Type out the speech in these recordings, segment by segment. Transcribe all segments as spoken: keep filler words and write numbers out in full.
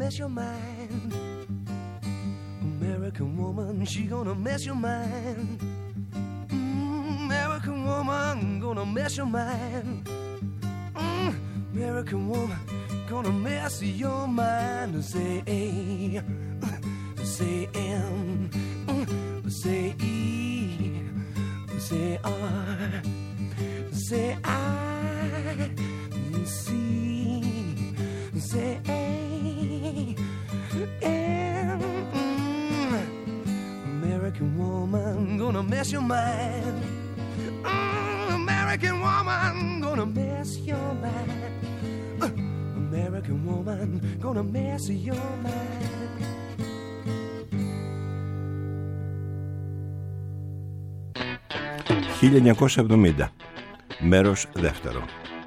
mess your mind. American woman, she gonna mess your mind. Mm, American woman, gonna mess your mind. Mm, American woman, gonna mess your mind. Say A, say M, say E, say R, say I, C, say A, M. American woman, gonna mess your mind. Mm, American woman, gonna mess your mind. Uh, American woman, gonna mess your mind. χίλια εννιακόσια εβδομήντα, μέρος δεύτερο.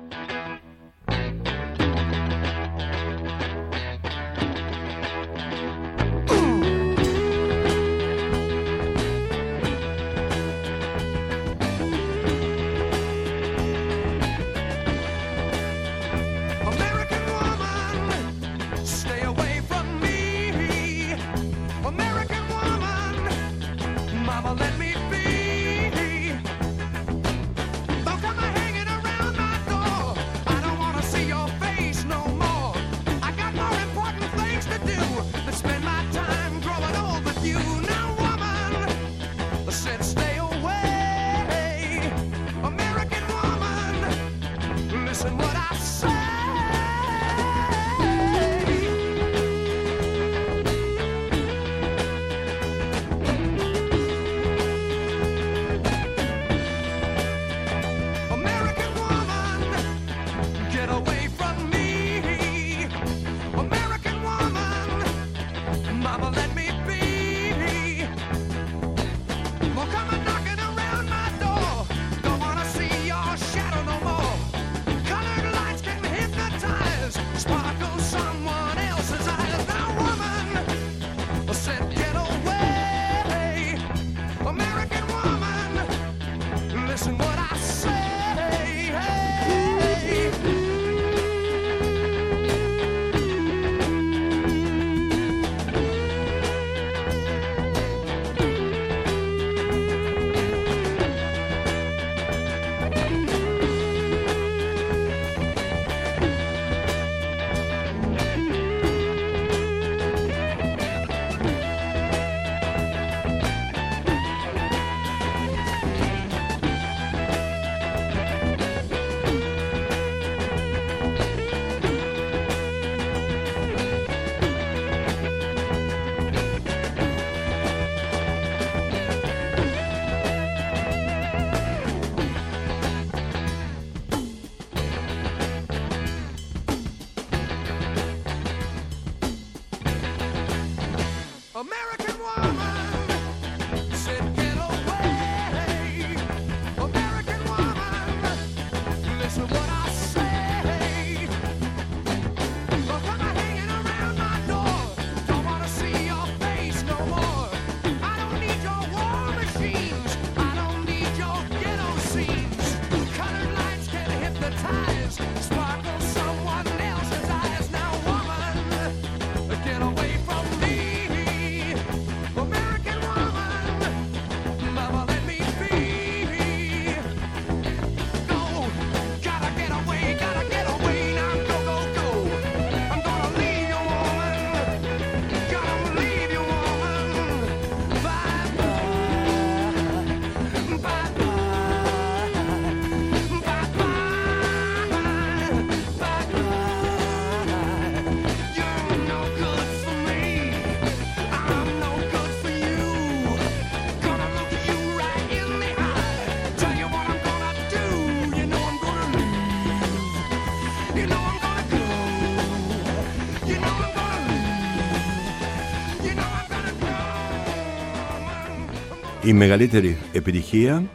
Η μεγαλύτερη επιτυχία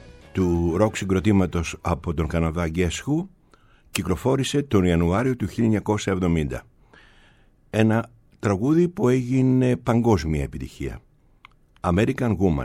του ροκ συγκροτήματος από τον Καναδά Guess Who κυκλοφόρησε τον Ιανουάριο του χίλια εννιακόσια εβδομήντα. Ένα τραγούδι που έγινε παγκόσμια επιτυχία, American Woman.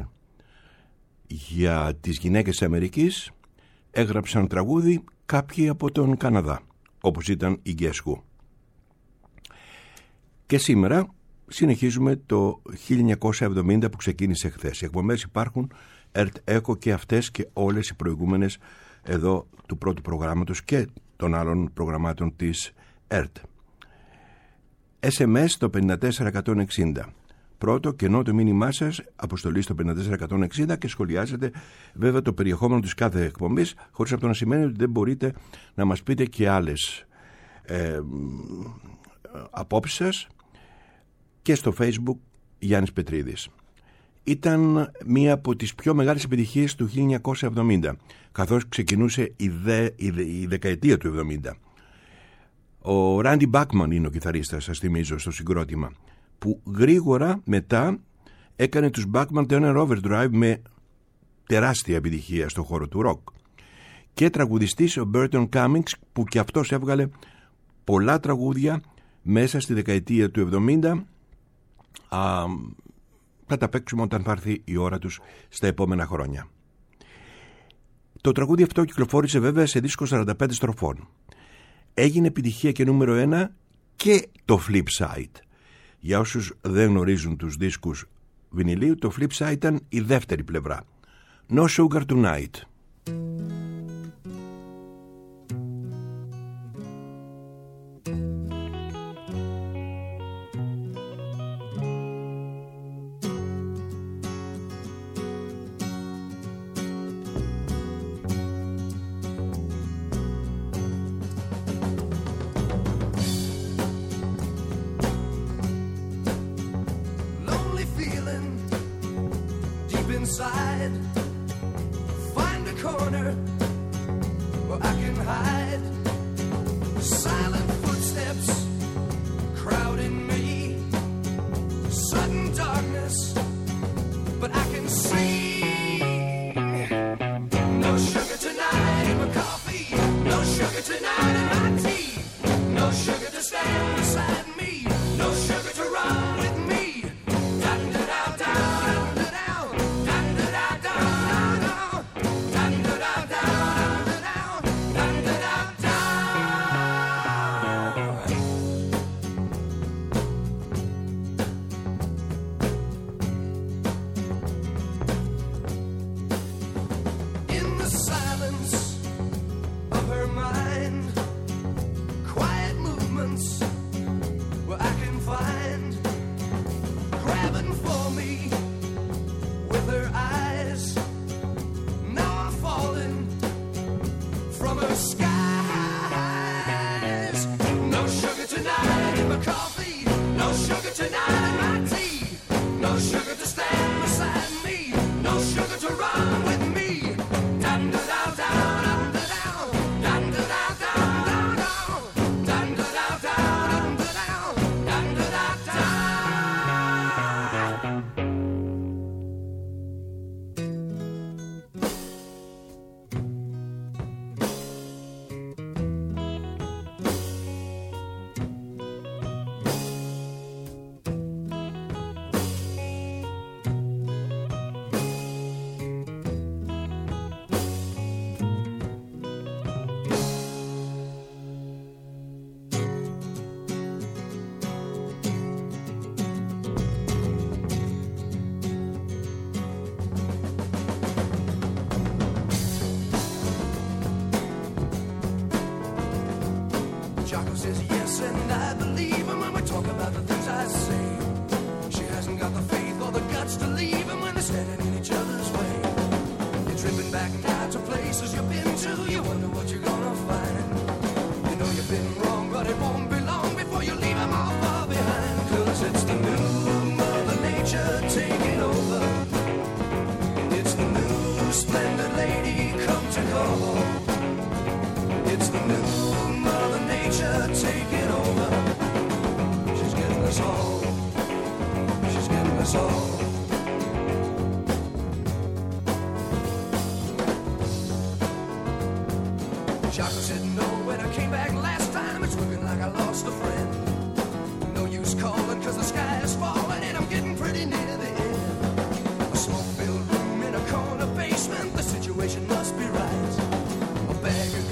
Για τις γυναίκες της Αμερικής έγραψαν τραγούδι κάποιοι από τον Καναδά, όπως ήταν η Guess Who. Και σήμερα συνεχίζουμε το χίλια εννιακόσια εβδομήντα που ξεκίνησε χθες. Οι εκπομπές υπάρχουν, ΕΡΤ Echo και αυτές και όλες οι προηγούμενες εδώ του πρώτου προγράμματος και των άλλων προγραμμάτων της ΕΡΤ. ες εμ ες το πέντε τέσσερα εκατόν εξήντα. Πρώτο κενό το μήνυμά σας, αποστολή στο πέντε τέσσερα εκατόν εξήντα και σχολιάζετε βέβαια το περιεχόμενο της κάθε εκπομπής, χωρίς αυτό να σημαίνει ότι δεν μπορείτε να μας πείτε και άλλες ε, απόψεις σας. Και στο Facebook Γιάννης Πετρίδης. Ήταν μία από τις πιο μεγάλες επιτυχίες του χίλια εννιακόσια εβδομήντα, καθώς ξεκινούσε η, δε, η, δε, η δεκαετία του εβδομήντα. Ο Ράντι Μπάκμαν είναι ο κιθαρίστας, σας θυμίζω, στο συγκρότημα, που γρήγορα μετά έκανε τους Bachman Turner Overdrive με τεράστια επιτυχία στον χώρο του ροκ. Και τραγουδιστής ο Burton Cummings, που και αυτός έβγαλε πολλά τραγούδια μέσα στη δεκαετία του εβδομήντα. Α, θα τα παίξουμε όταν θα έρθει η ώρα τους στα επόμενα χρόνια. Το τραγούδι αυτό κυκλοφόρησε βέβαια σε δίσκο σαράντα πέντε στροφών. Έγινε επιτυχία και νούμερο ένα και το flip side. Για όσους δεν γνωρίζουν τους δίσκους βινιλίου, το flip side ήταν η δεύτερη πλευρά. No Sugar Tonight. Inside, find a corner where I can hide. Silent footsteps crowding me, sudden darkness, but I can see. No sugar tonight in my coffee, no sugar tonight in my tea, no sugar to stand beside me, no sugar to run with me.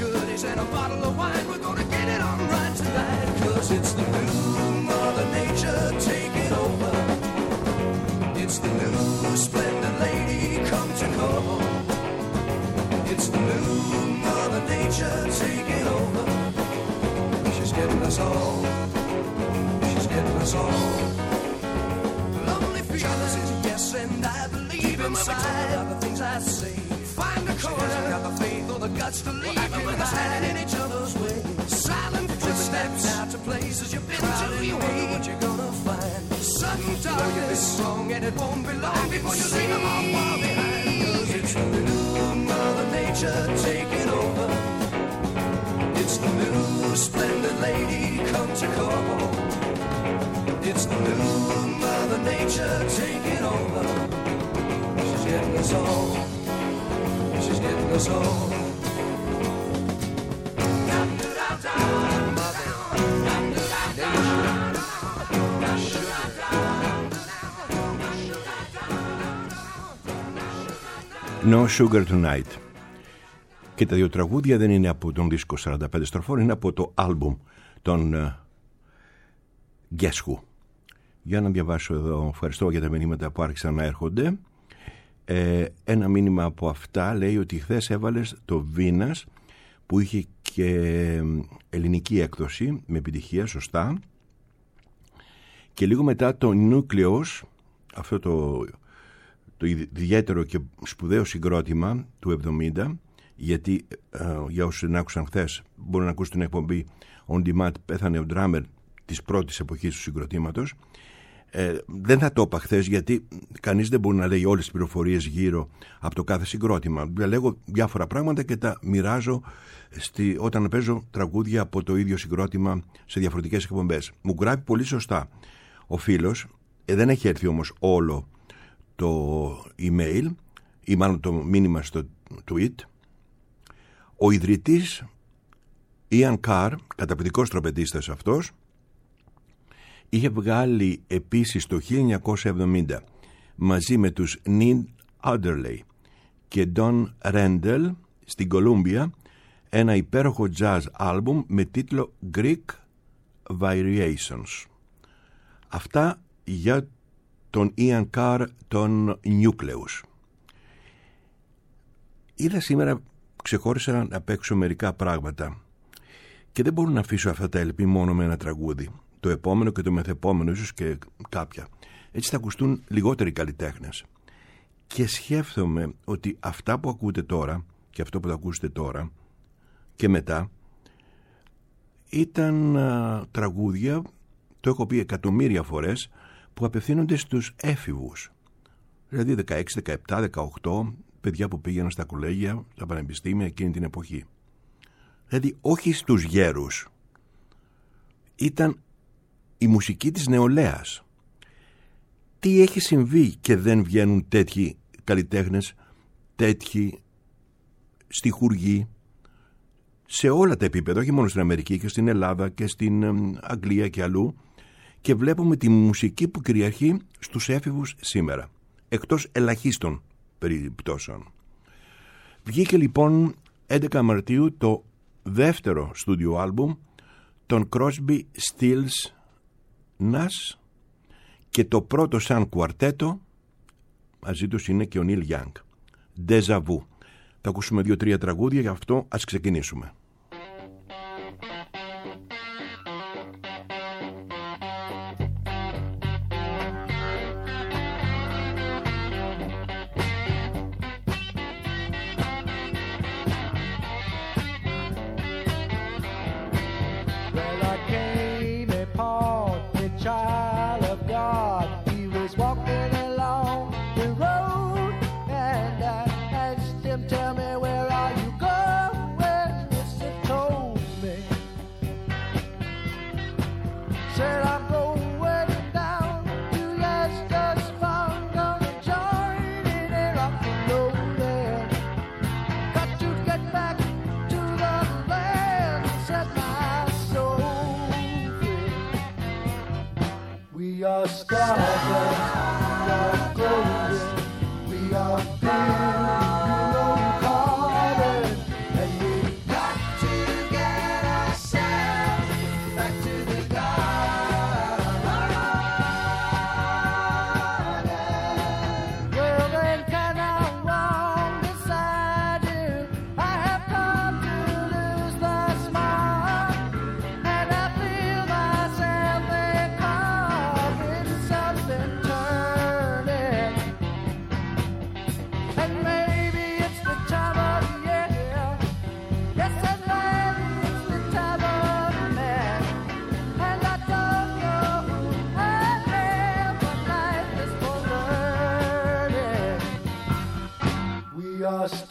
It's the new Mother Nature nature taking over. She's getting us all. She's getting us all. Lonely feelings, jealousy's a yes, and I believe inside the things I say. Find a corner, got the faith or the guts to leave well, it with us standing in each other's way. Silent footsteps out to places you've been to. You wonder what you're gonna find. Sudden darkness, you'll be strong and it won't be long before you leave them all far behind. Cause it's the new Mother Nature taking over. It's the new splendid lady come to call. It's the new Mother Nature taking over. She's getting us all. She's getting us all. No Sugar Tonight. Και τα δύο τραγούδια δεν είναι από τον δίσκο σαράντα πέντε στροφών, είναι από το άλμπουμ των uh, Guess Who. Για να διαβάσω εδώ, ευχαριστώ για τα μηνύματα που άρχισαν να έρχονται. Ε, ένα μήνυμα από αυτά λέει ότι χθες έβαλες το Βίνας που είχε και ελληνική έκδοση με επιτυχία, σωστά, και λίγο μετά το Nucleus, αυτό το, το ιδιαίτερο και σπουδαίο συγκρότημα του εβδομήντα, γιατί ε, για όσους δεν άκουσαν χθες μπορούν να ακούσουν την εκπομπή On Demand, πέθανε ο drummer της πρώτης εποχής του συγκροτήματος. Ε, δεν θα το είπα χθες γιατί κανείς δεν μπορεί να λέει όλες τις πληροφορίες γύρω από το κάθε συγκρότημα. Λέγω διάφορα πράγματα και τα μοιράζω στη, όταν παίζω τραγούδια από το ίδιο συγκρότημα σε διαφορετικές εκπομπές. Μου γράφει πολύ σωστά ο φίλος, ε, δεν έχει έρθει όμως όλο το email ή μάλλον το μήνυμα στο tweet. Ο ιδρυτής Ian Carr, καταπληκτικός τρομπετίστας αυτός, είχε βγάλει επίσης το χίλια εννιακόσια εβδομήντα μαζί με τους Neil Adderley και Don Rendell στην Κολούμπια ένα υπέροχο jazz album με τίτλο Greek Variations. Αυτά για τον Ian Carr, τον Nucleus. Είδα σήμερα, ξεχώρισα να παίξω μερικά πράγματα και δεν μπορώ να αφήσω αυτά τα ελπί μόνο με ένα τραγούδι. Το επόμενο και το μεθεπόμενο, ίσως και κάποια. Έτσι θα ακουστούν λιγότεροι καλλιτέχνες. Και σκέφτομαι ότι αυτά που ακούτε τώρα και αυτό που θα ακούσετε τώρα και μετά ήταν α, τραγούδια, το έχω πει εκατομμύρια φορές, που απευθύνονται στους έφηβους. Δηλαδή δεκαέξι, δεκαεπτά, δεκαοκτώ, παιδιά που πήγαιναν στα κολέγια, στα πανεπιστήμια εκείνη την εποχή. Δηλαδή όχι στους γέρους. Ήταν η μουσική της νεολαίας. Τι έχει συμβεί και δεν βγαίνουν τέτοιοι καλλιτέχνες, τέτοιοι στιχουργοί σε όλα τα επίπεδα, όχι μόνο στην Αμερική και στην Ελλάδα και στην Αγγλία και αλλού, και βλέπουμε τη μουσική που κυριαρχεί στους έφηβους σήμερα, εκτός ελαχίστων περιπτώσεων. Βγήκε λοιπόν έντεκα Μαρτίου το δεύτερο στούντιο άλμπουμ των Crosby, Stills, Nash, και το πρώτο σαν κουαρτέτο μαζί τους είναι και ο Neil Young, Deja Vu. Θα ακούσουμε δύο-τρία τραγούδια, γι' αυτό ας ξεκινήσουμε. Tell me, where are you going? It's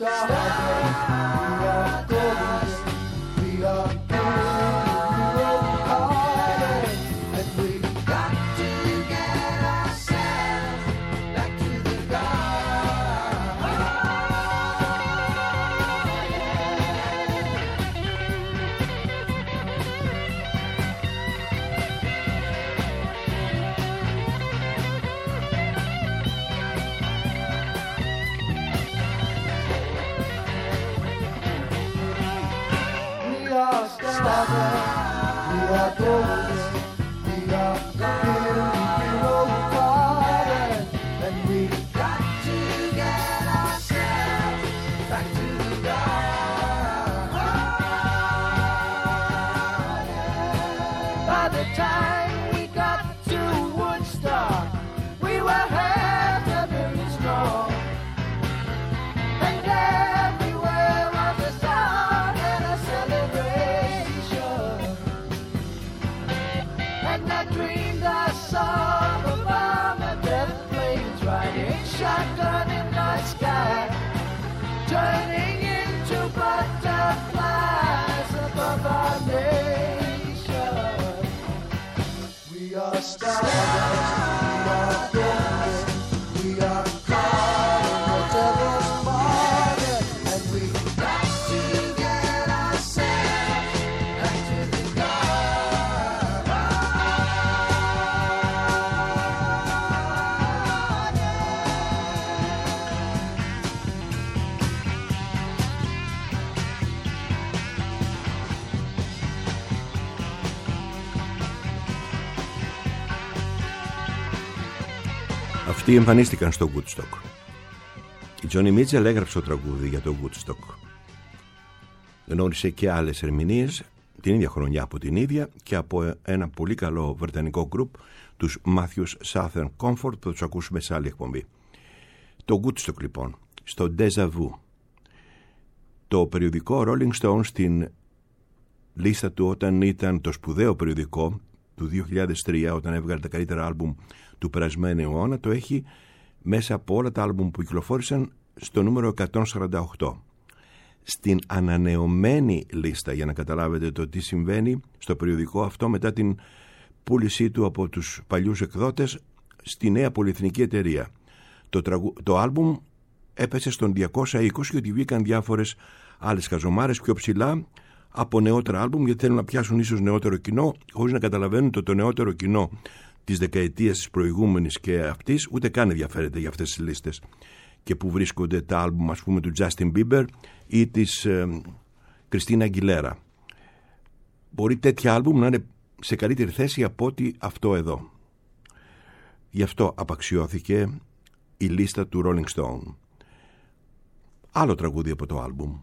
Αυτοί εμφανίστηκαν στο Woodstock. Η Τζόνι Μίτσελ έγραψε το τραγούδι για το Woodstock. Γνώρισε και άλλες ερμηνείες την ίδια χρονιά από την ίδια και από ένα πολύ καλό βρετανικό γκρουπ, τους Matthews Southern Comfort, που θα τους ακούσουμε σε άλλη εκπομπή. Το Woodstock λοιπόν, στο Déjà Vu. Το περιοδικό Rolling Stone στην λίστα του όταν ήταν το σπουδαίο περιοδικό του δύο χιλιάδες τρία, όταν έβγαλε τα καλύτερα άλμπουμ του περασμένου αιώνα, το έχει μέσα από όλα τα άλμπουμ που κυκλοφόρησαν στο νούμερο εκατόν σαράντα οκτώ. Στην ανανεωμένη λίστα, για να καταλάβετε το τι συμβαίνει στο περιοδικό αυτό μετά την πούλησή του από τους παλιούς εκδότες στη νέα πολυεθνική εταιρεία. Το, τραγου... το άλμπουμ έπεσε στον διακόσια είκοσι γιατί βγήκαν διάφορες άλλες χαζομάρες πιο ψηλά από νεότερα άλμπουμ, γιατί θέλουν να πιάσουν ίσως νεότερο κοινό, χωρίς να καταλαβαίνουν ότι το νεότερο κοινό της δεκαετίας της προηγούμενης και αυτής ούτε καν ενδιαφέρεται για αυτές τις λίστες και που βρίσκονται τα άλμπουμ, ας πούμε, του Justin Bieber ή της Κριστίνα Αγγιλέρα. Μπορεί τέτοια άλμπουμ να είναι σε καλύτερη θέση από ότι αυτό εδώ. Γι' αυτό απαξιώθηκε η λίστα του Rolling Stone. Άλλο τραγούδι από το άλμπουμ.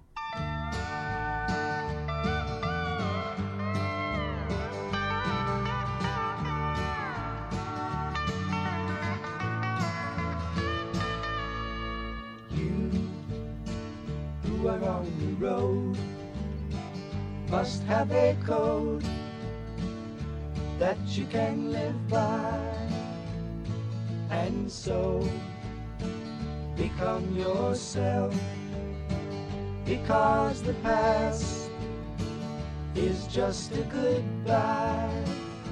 On the road must have a code that you can live by, and so become yourself, because the past is just a goodbye.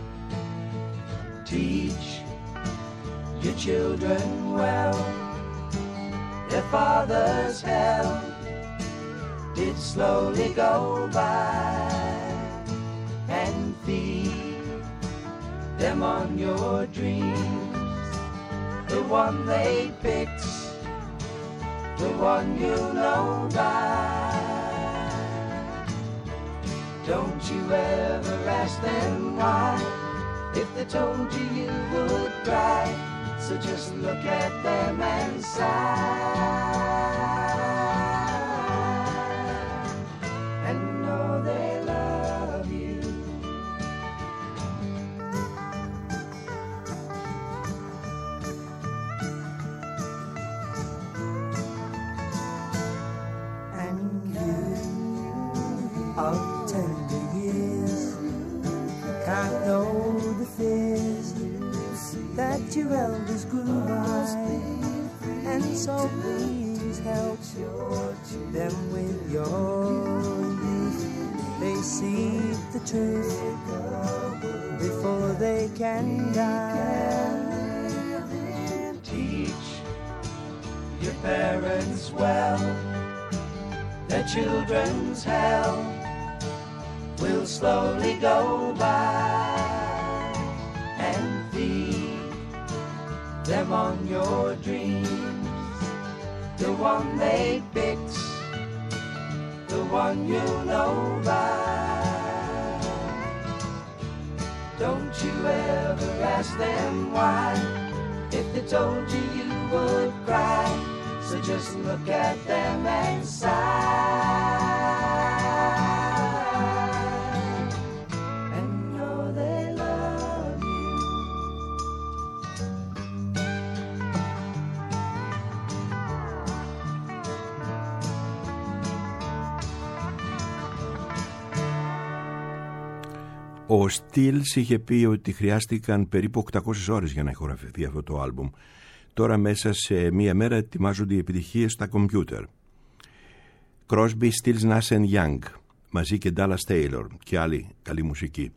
Teach your children well, their father's hell did slowly go by, and feed them on your dreams, the one they picked, the one you know by. Don't you ever ask them why, if they told you you would cry, so just look at them and sigh. Of tender years, can't know the fears that your elders grew by, and so please help them with your youth. They see the truth before they can die. Teach your parents well, their children's hell will slowly go by, and feed them on your dreams, the one they picked, the one you know by. Don't you ever ask them why, if they told you you would cry, so just look at them and sigh. Ο Στιλς είχε πει ότι χρειάστηκαν περίπου οκτακόσιες ώρες για να ηχογραφηθεί αυτό το άλμπουμ. Τώρα μέσα σε μία μέρα ετοιμάζονται οι επιτυχίες στα κομπιούτερ. Crosby, Stills, Nash and Young, μαζί και Dallas Taylor και άλλη καλή μουσική.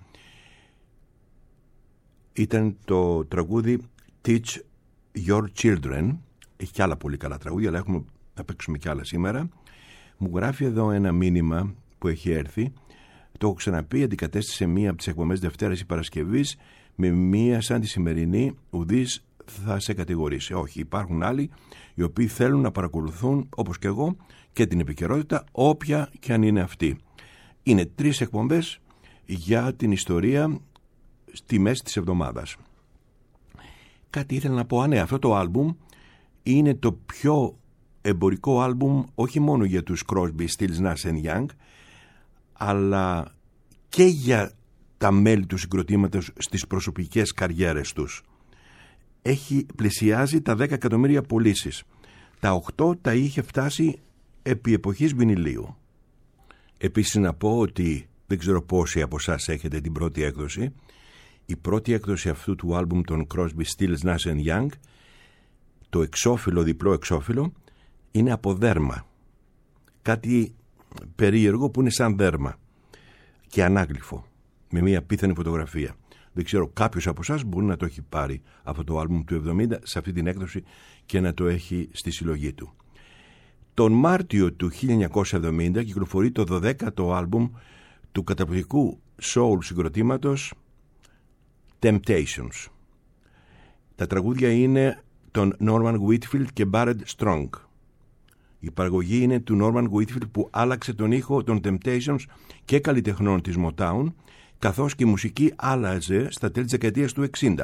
Ήταν το τραγούδι Teach Your Children. Έχει και άλλα πολύ καλά τραγούδια, αλλά έχουμε να παίξουμε και άλλα σήμερα. Μου γράφει εδώ ένα μήνυμα που έχει έρθει. Το έχω ξαναπεί, αντικατέστησε μία από τις εκπομπές Δευτέρας ή Παρασκευής με μία σαν τη σημερινή, ουδής θα σε κατηγορήσει. Όχι, υπάρχουν άλλοι οι οποίοι θέλουν να παρακολουθούν, όπως και εγώ, και την επικαιρότητα, όποια και αν είναι αυτή. Είναι τρεις εκπομπές για την ιστορία στη μέση της εβδομάδας. Κάτι ήθελα να πω, α, ναι, αυτό το άλμπουμ είναι το πιο εμπορικό άλμπουμ όχι μόνο για τους Crosby, Stills, Nash and Young, αλλά και για τα μέλη του συγκροτήματος στις προσωπικές καριέρες τους. Έχει πλησιάζει τα δέκα εκατομμύρια πωλήσεις. Τα οκτώ τα είχε φτάσει επί εποχής βινιλίου. Επίσης να πω ότι δεν ξέρω πόσοι από εσάς έχετε την πρώτη έκδοση. Η πρώτη έκδοση αυτού του άλμπουμ των Crosby, Stills, Nash and Young, το εξώφυλλο, διπλό εξώφυλλο, είναι από δέρμα. Κάτι περίεργο που είναι σαν δέρμα και ανάγλυφο με μια απίθανη φωτογραφία. Δεν ξέρω, κάποιος από εσάς μπορεί να το έχει πάρει αυτό το άλμπουμ του εβδομήντα σε αυτή την έκδοση και να το έχει στη συλλογή του. Τον Μάρτιο του χίλια εννιακόσια εβδομήντα κυκλοφορεί το δωδέκατο άλμπουμ του καταπληκτικού soul συγκροτήματος Temptations. Τα τραγούδια είναι των Norman Whitfield και Barrett Strong. Η παραγωγή είναι του Norman Whitfield που άλλαξε τον ήχο των Temptations και καλλιτεχνών της Motown, καθώς και η μουσική άλλαζε στα τέλη της δεκαετίας του εξήντα.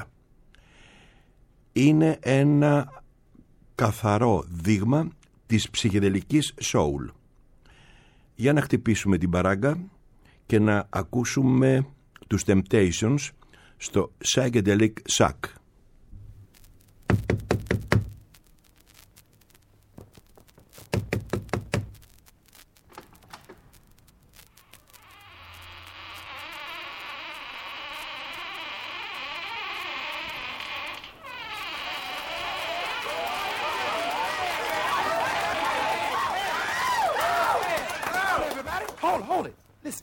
Είναι ένα καθαρό δείγμα της ψυχεδελικής soul. Για να χτυπήσουμε την παράγκα και να ακούσουμε τους Temptations στο Psychedelic Shack. Hold, hold it. Listen.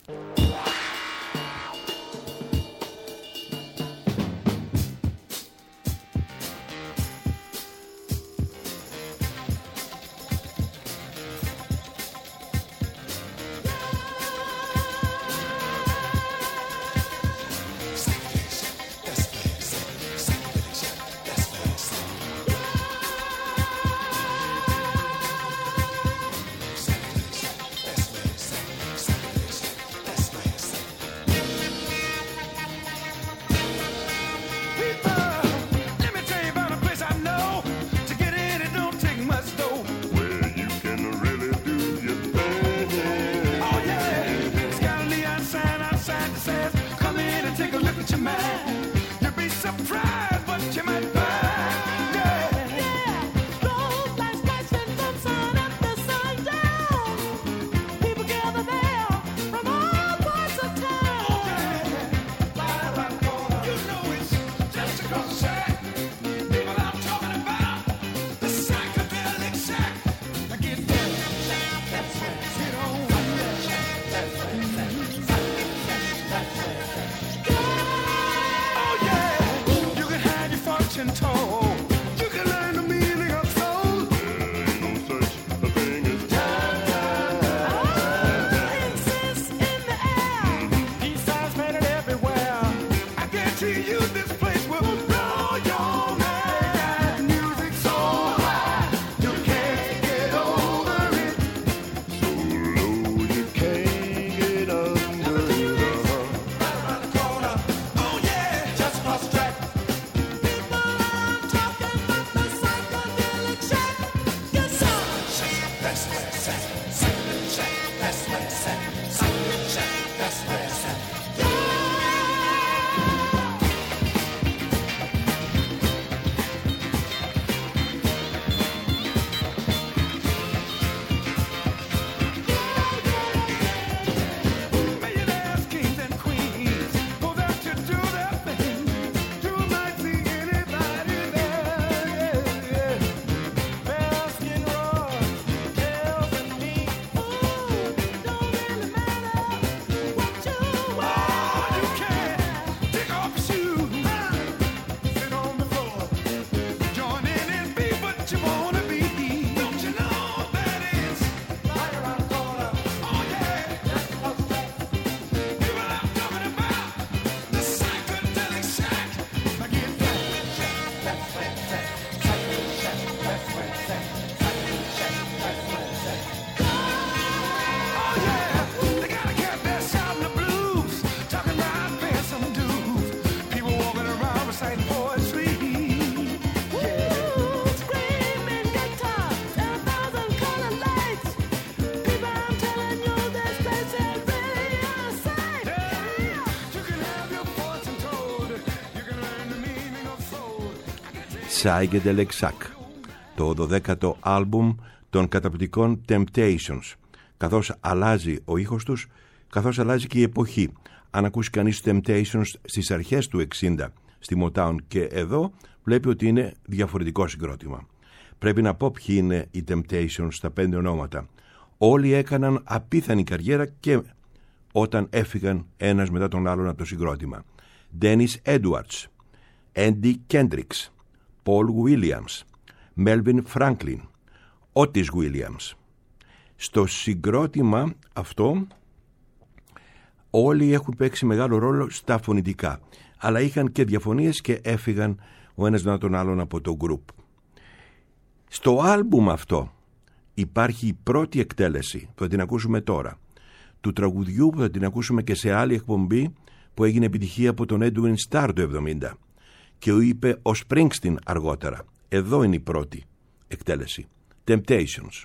Psychedelic Sack, το δωδέκατο άλμπουμ των καταπληκτικών Temptations, καθώς αλλάζει ο ήχος τους, καθώς αλλάζει και η εποχή. Αν ακούσει κανείς τους Temptations στις αρχές του εξήντα στη Motown και εδώ, βλέπει ότι είναι διαφορετικό συγκρότημα. Πρέπει να πω ποιοι είναι οι Temptations στα πέντε ονόματα. Όλοι έκαναν απίθανη καριέρα και όταν έφυγαν ένας μετά τον άλλον από το συγκρότημα. Dennis Edwards, Andy Kendricks, Paul Williams, Melvin Franklin, Otis Williams. Στο συγκρότημα αυτό όλοι έχουν παίξει μεγάλο ρόλο στα φωνητικά, αλλά είχαν και διαφωνίες και έφυγαν ο ένας μετά τον άλλον από το group. Στο άλμπουμ αυτό υπάρχει η πρώτη εκτέλεση που θα την ακούσουμε τώρα, του τραγουδιού που θα την ακούσουμε και σε άλλη εκπομπή που έγινε επιτυχία από τον Edwin Starr το εβδομήντα και ο είπε ο Springsteen αργότερα. Εδώ είναι η πρώτη εκτέλεση. Temptations.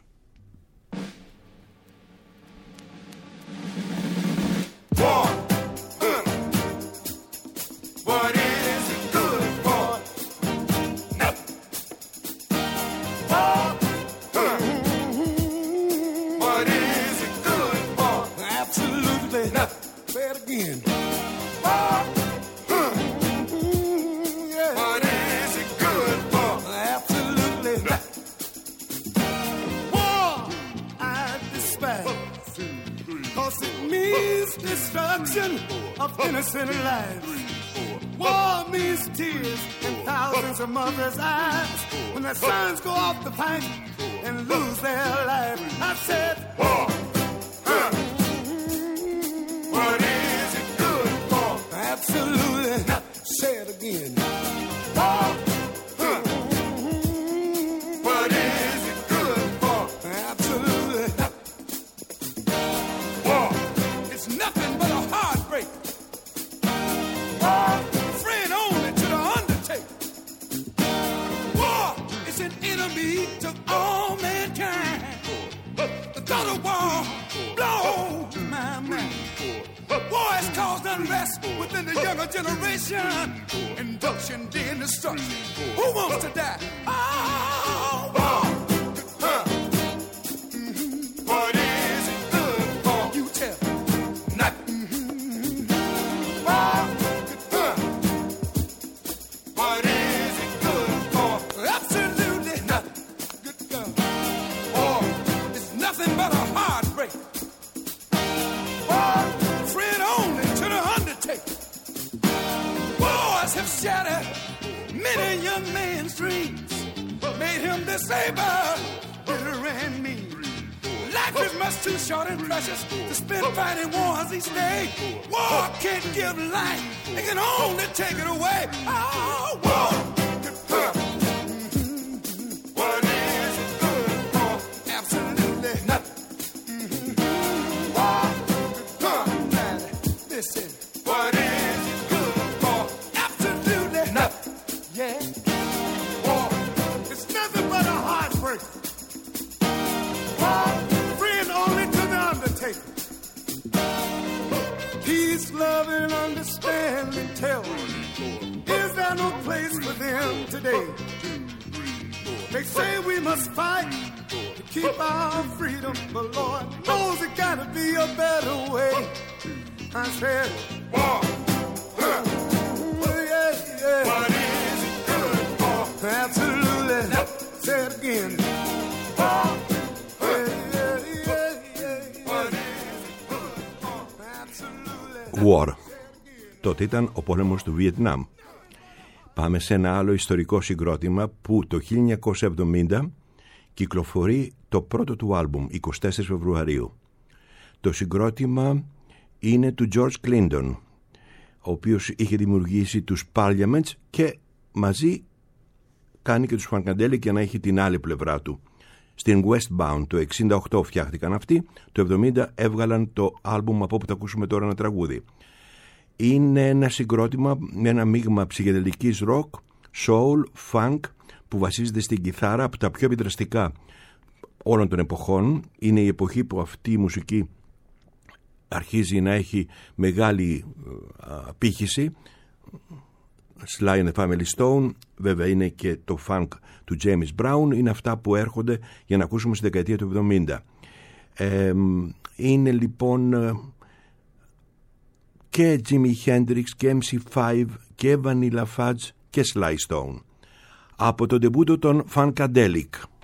Of innocent lives. War means tears in thousands of mothers' eyes when their sons go off to fight and lose their life. I said, war. Huh. What is it good for? Absolutely. Say it again. War. Huh. What is it good for? Absolutely. War. It's nothing but a heartbreak. Friend only to the undertaker. War is an enemy to all mankind. The thought of war blows my mind. War has caused unrest within the younger generation. Induction, then destruction. Who wants to die? Oh, war. Huh. Mm-hmm. What is it good for? You tell me. Nothing. Mm-hmm. War. What is it good for? Absolutely nothing. Good God. War is nothing but a heartbreak. War, friend only to the undertaker. Wars have shattered many young man's dreams, made him disabled, bitter and mean. Life is much too short and precious to spend fighting wars each day. War can't give life, it can only take it away. Oh, war. Huh. Mm-hmm. What is it good for? Absolutely nothing. Mm-hmm. War. Huh. Listen. What is it good for? Absolutely nothing. Yeah. War. It's nothing but a heartbreak. War. Peace, love, and understanding tell me, is there no place for them today? They say we must fight to keep our freedom, but Lord knows it gotta be a better way. I said, war. Huh. Yeah, yeah. What is it good for? Absolutely. Say it again. War. War. Τότε ήταν ο πόλεμος του Βιετνάμ. Πάμε σε ένα άλλο ιστορικό συγκρότημα που το χίλια εννιακόσια εβδομήντα κυκλοφορεί το πρώτο του άλμπουμ, εικοστή τέταρτη Φεβρουαρίου. Το συγκρότημα είναι του George Clinton, ο οποίος είχε δημιουργήσει τους Parliaments και μαζί κάνει και τους Funkadelic για να έχει την άλλη πλευρά του. Στην Westbound το εξήντα οκτώ φτιάχτηκαν αυτοί, το εβδομήντα έβγαλαν το άλμπουμ από όπου θα ακούσουμε τώρα ένα τραγούδι. Είναι ένα συγκρότημα με ένα μείγμα ψυχεδελικής rock, soul, funk που βασίζεται στην κιθάρα, από τα πιο επιδραστικά όλων των εποχών. Είναι η εποχή που αυτή η μουσική αρχίζει να έχει μεγάλη απήχηση. Sly and the Family Stone, βέβαια είναι και το funk του James Brown, είναι αυτά που έρχονται για να ακούσουμε στη δεκαετία του εβδομήντα. Ε, είναι λοιπόν και Jimi Hendrix και εμ σι φάιβ και Vanilla Fudge και Sly Stone από το ντεμπούτο των Funkadelic.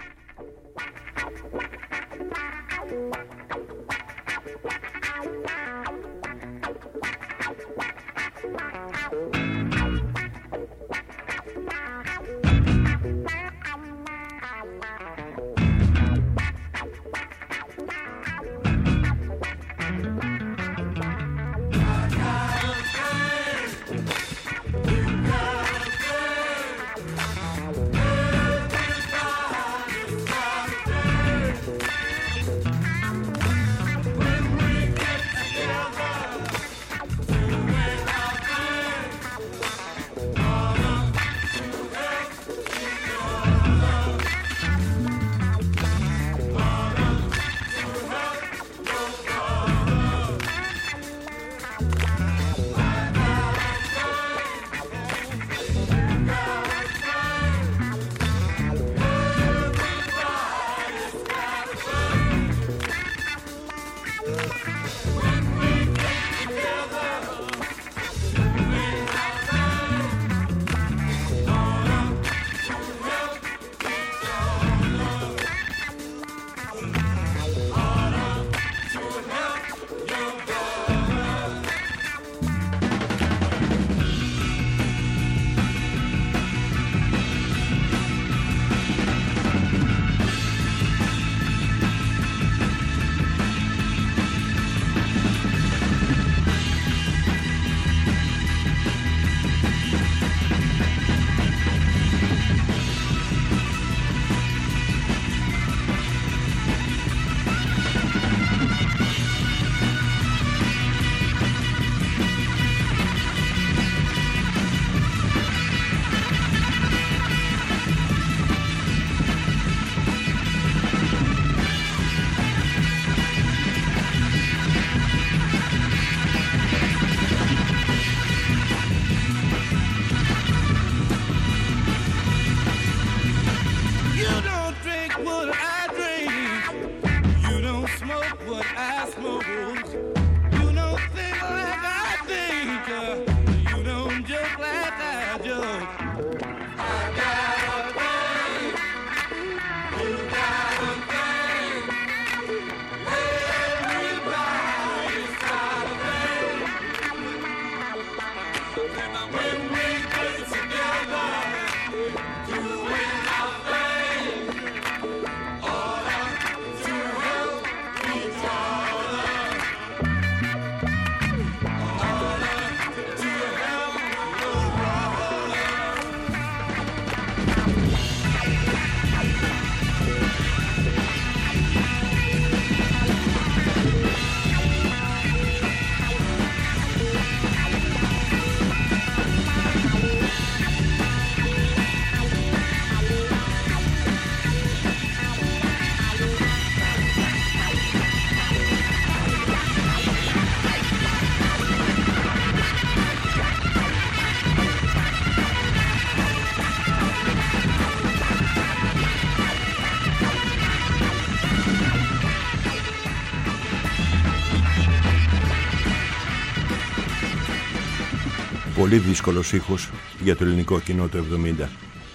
Πολύ δύσκολος ήχος για το ελληνικό κοινό το εβδομήντα.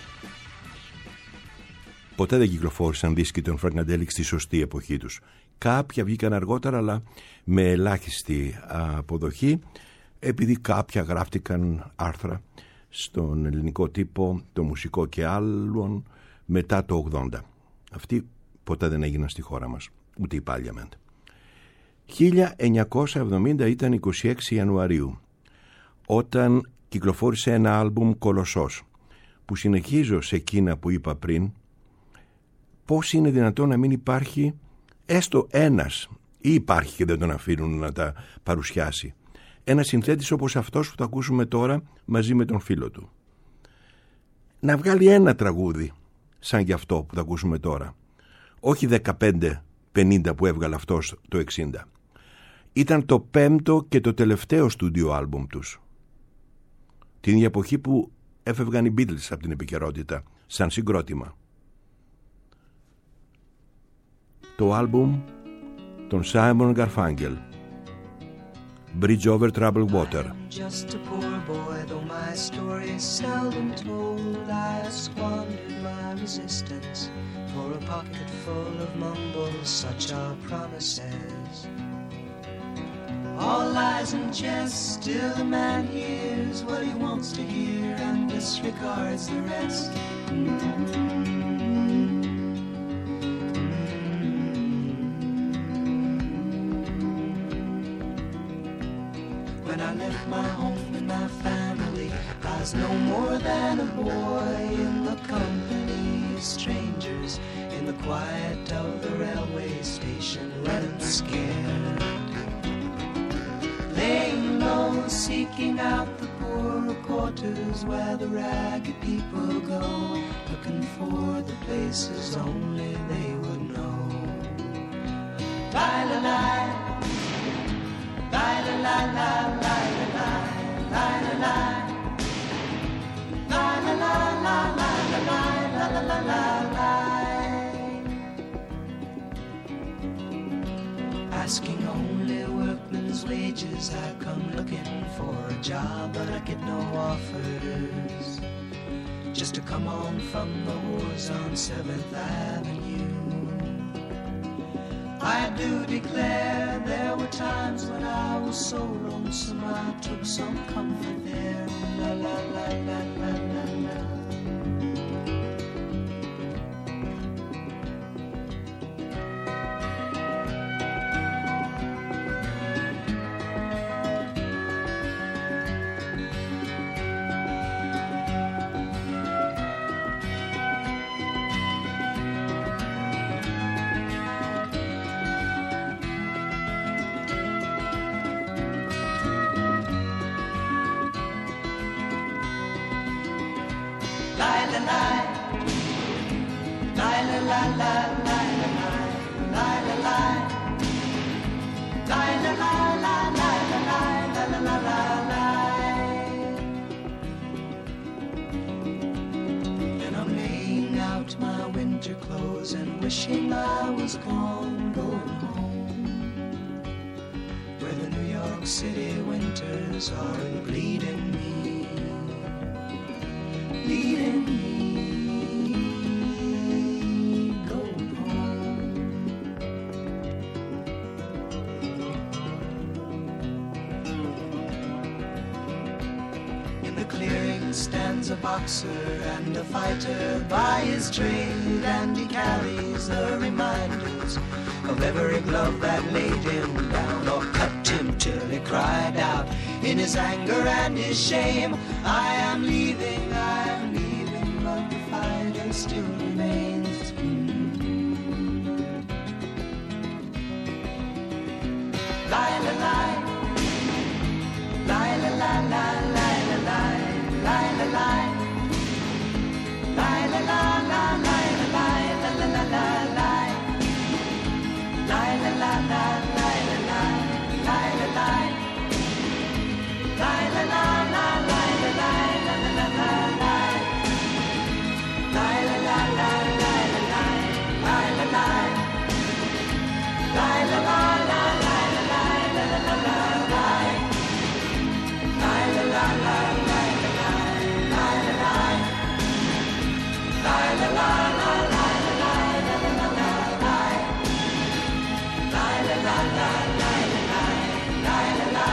Ποτέ δεν κυκλοφόρησαν δίσκοι των Funkadelic στη σωστή εποχή τους. Κάποια βγήκαν αργότερα, αλλά με ελάχιστη αποδοχή, επειδή κάποια γράφτηκαν άρθρα στον ελληνικό τύπο, το μουσικό και άλλων, μετά το ογδόντα. Αυτοί ποτέ δεν έγιναν στη χώρα μας, ούτε η Parliament. χίλια εννιακόσια εβδομήντα ήταν είκοσι έξι Ιανουαρίου, όταν κυκλοφόρησε ένα άλμπουμ κολοσσός, που συνεχίζω σε εκείνα που είπα πριν, πώς είναι δυνατόν να μην υπάρχει έστω ένας, ή υπάρχει και δεν τον αφήνουν να τα παρουσιάσει, ένας συνθέτης όπως αυτός που θα ακούσουμε τώρα μαζί με τον φίλο του. Να βγάλει ένα τραγούδι σαν γι' αυτό που θα ακούσουμε τώρα, όχι δεκαπέντε πενήντα που έβγαλε αυτός το εξήντα. Ήταν το πέμπτο και το τελευταίο στούντιο άλμπουμ τους. την ίδια εποχή που έφευγαν οι Beatles από την επικαιρότητα σαν συγκρότημα. Το άλμπουμ των Simon Garfunkel, Bridge Over Troubled Water. I'm just a poor boy, though my story is seldom told. I squandered my resistance for a pocket full of mumbles, such are promises. All lies and jest, still a man hears what he wants to hear and disregards the rest. When I left my home and my family, I was no more than a boy in the company of strangers, in the quiet of the railway station, running scared. Laying low, seeking out the poorer quarters where the ragged people go, looking for the places only they would know. Lie-la-lie, lie-la-lie-lie, lie-la-lie, lie-la-lie, lie-la-lie, lie-la-lie, asking only workmen's wages, I come looking for a job, but I get no offers. Just to come on from the wars on seventh Avenue. I do declare there were times when I was so lonesome I took some comfort there. La la la la la la la. Wishing I was gone, going home, where the New York City winters are bleeding me, bleeding me, going home. In the clearing stands a boxer and a fighter by his trade, and he carries the reminders of every glove that laid him down or cut him till he cried out in his anger and his shame, I am leaving, I am leaving, but the fighter still remains. Lie, la, lie, lie, la, la, la, lie, la, lie, lie, la, lie, lie, la, la, la, lie, la, lie, la, la, la, la, lie, lie, la, la, la, lie, la, lie, lie, la, lie, lie, la, la, la, lie, la, lie, la, la, la, la, lie, lie, la, la, la, lie, la, lie, lie, la, lie, lie, la, la, la, lie, la, lie, la, la, la, la, lie, lie, la, la, la, lie, la, lie, lie, la, lie. La la la la la la la la la la la la la la la la la la la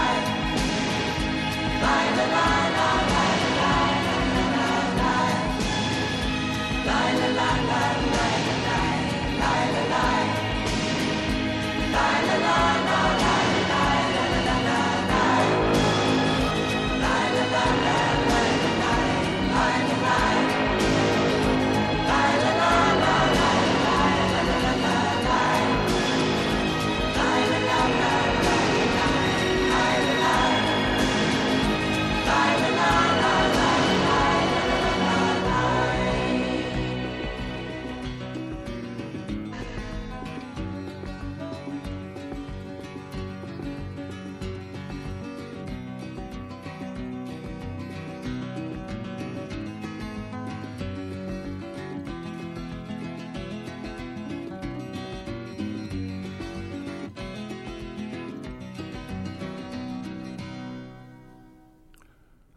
la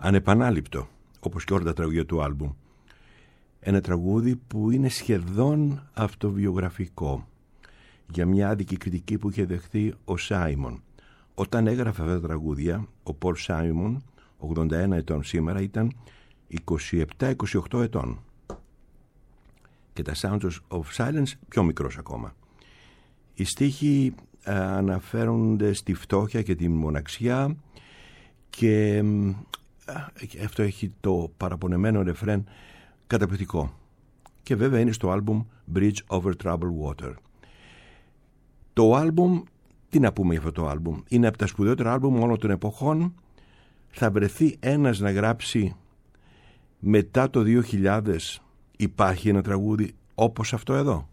ανεπανάληπτο, όπως και όλα τα τραγούδια του άλμπουμ. Ένα τραγούδι που είναι σχεδόν αυτοβιογραφικό, για μια άδικη κριτική που είχε δεχθεί ο Σάιμον. Όταν έγραφε αυτά τα τραγούδια, ο Πολ Σάιμον, ογδόντα ένα ετών σήμερα, ήταν είκοσι επτά είκοσι οκτώ ετών. Και τα Sounds of Silence πιο μικρός ακόμα. Οι στίχοι α, αναφέρονται στη φτώχεια και τη μοναξιά και α, αυτό έχει το παραπονεμένο ρεφρέν καταπληκτικό. Και βέβαια είναι στο άλμπουμ Bridge Over Troubled Water. Το άλμπουμ, τι να πούμε για αυτό το άλμπουμ, είναι από τα σπουδαιότερα άλμπουμ όλων των εποχών. Θα βρεθεί ένας να γράψει μετά το δύο χιλιάδες, υπάρχει ένα τραγούδι όπως αυτό εδώ?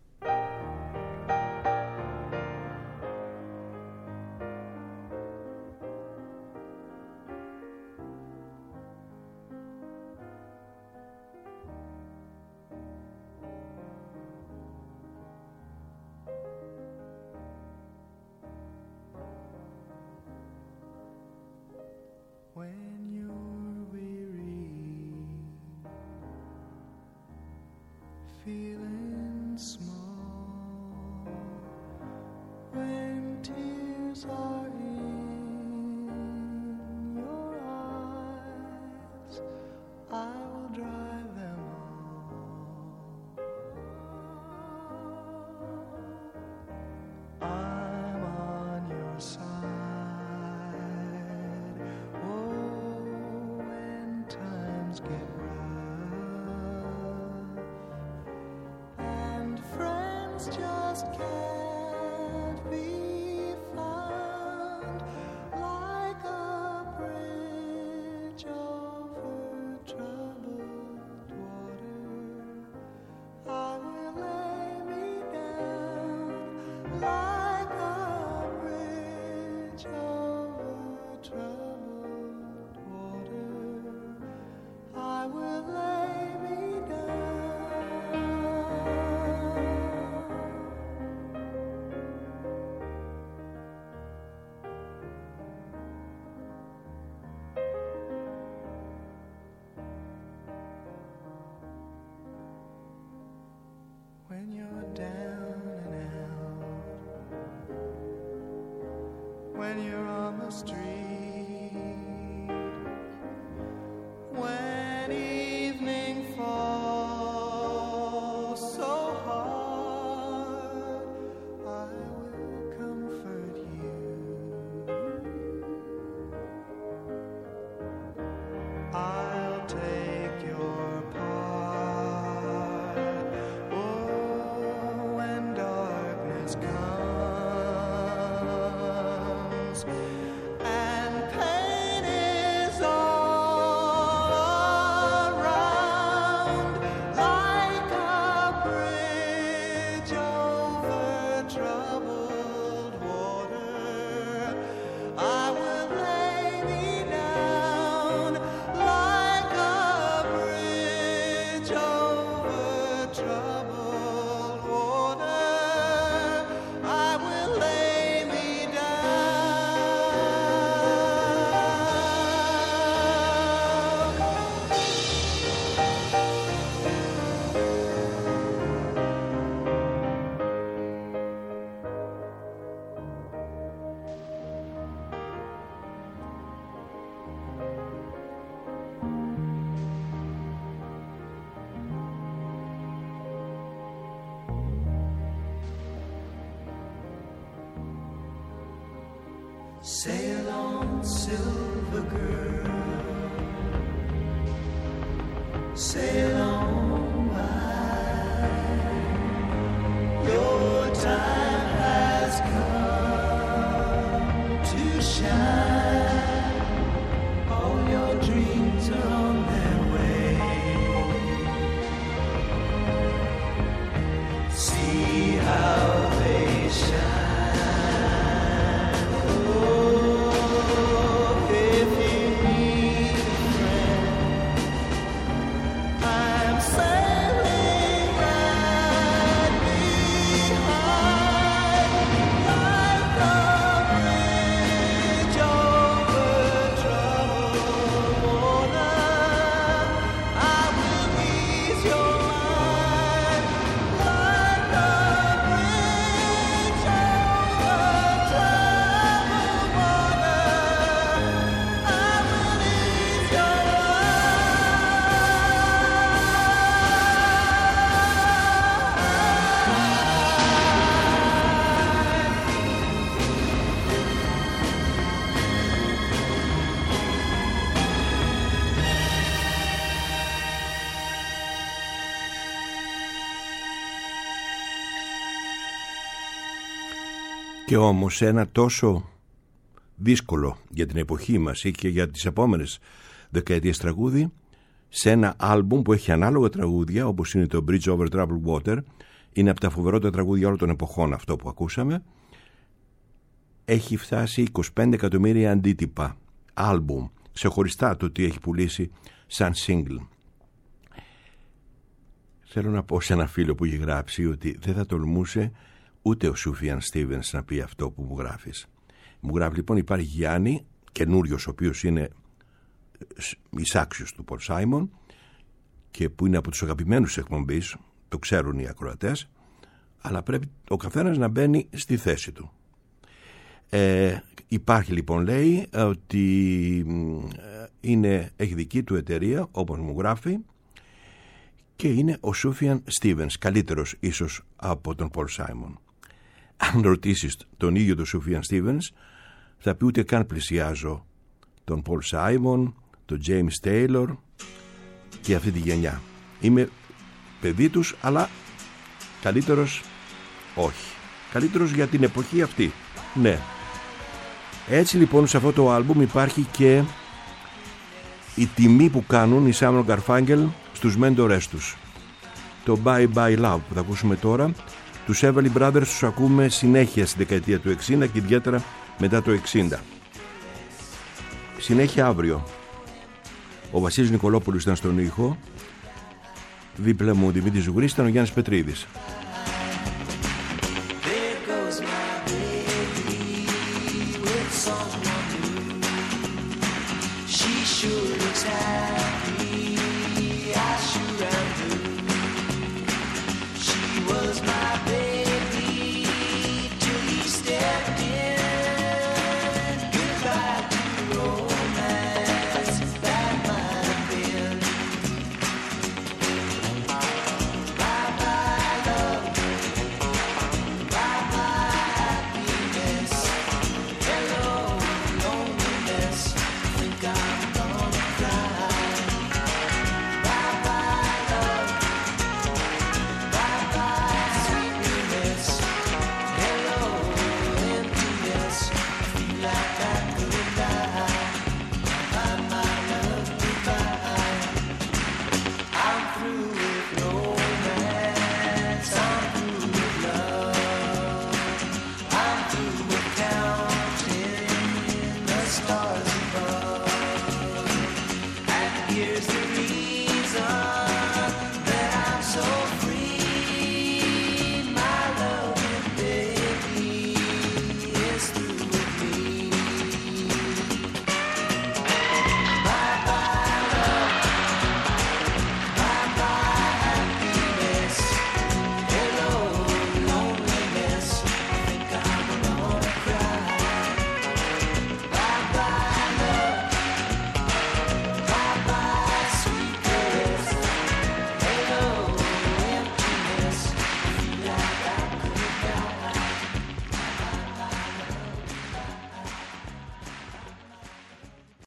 When you're down and out, when you're on the street, when evening falls so hard, I will comfort you. I'll take your sail on, silver girl, sail on by. Your time has come to shine. All your dreams are on their way. See how they shine. Joe Και όμως ένα τόσο δύσκολο για την εποχή μας ή και για τις επόμενες δεκαετίες τραγούδι, σε ένα άλμπουμ που έχει ανάλογα τραγούδια όπως είναι το Bridge Over Troubled Water, είναι από τα φοβερότερα τραγούδια όλων των εποχών αυτό που ακούσαμε, έχει φτάσει είκοσι πέντε εκατομμύρια αντίτυπα άλμπουμ, ξεχωριστά το τι έχει πουλήσει σαν single. Θέλω να πω σε ένα φίλο που έχει γράψει ότι δεν θα τολμούσε ούτε ο Σούφιαν Στίβενς να πει αυτό που μου γράφεις. Μου γράφει λοιπόν, υπάρχει Γιάννη καινούριος, ο οποίος είναι εισάξιος του Πολ Σάιμον και που είναι από τους αγαπημένους εκπομπής, το ξέρουν οι ακροατές, αλλά πρέπει ο καθένας να μπαίνει στη θέση του. Ε, υπάρχει λοιπόν, λέει, ότι είναι, έχει δική του εταιρεία όπως μου γράφει, και είναι ο Σούφιαν Στίβενς, καλύτερος ίσως από τον Πολ Σάιμον. Αν ρωτήσεις τον ίδιο τον Σούφιαν Στίβενς, θα πει ούτε καν πλησιάζω τον Πολ Σάιμον, τον Τζέιμς Τέιλορ και αυτή τη γενιά. Είμαι παιδί τους, αλλά καλύτερος όχι. Καλύτερος για την εποχή αυτή. Ναι. Έτσι λοιπόν σε αυτό το άλμπουμ υπάρχει και η τιμή που κάνουν οι Simon Garfunkel στους μέντορες τους. Το Bye Bye Love που θα ακούσουμε τώρα, τους Everly Brothers τους ακούμε συνέχεια στη δεκαετία του εξήντα και ιδιαίτερα μετά το εξήντα. Συνέχεια αύριο. Ο Βασίλης Νικολόπουλος ήταν στον ήχο, δίπλα μου Δημήτρης Ζουγρής, ήταν ο Γιάννης Πετρίδης. There goes my baby with some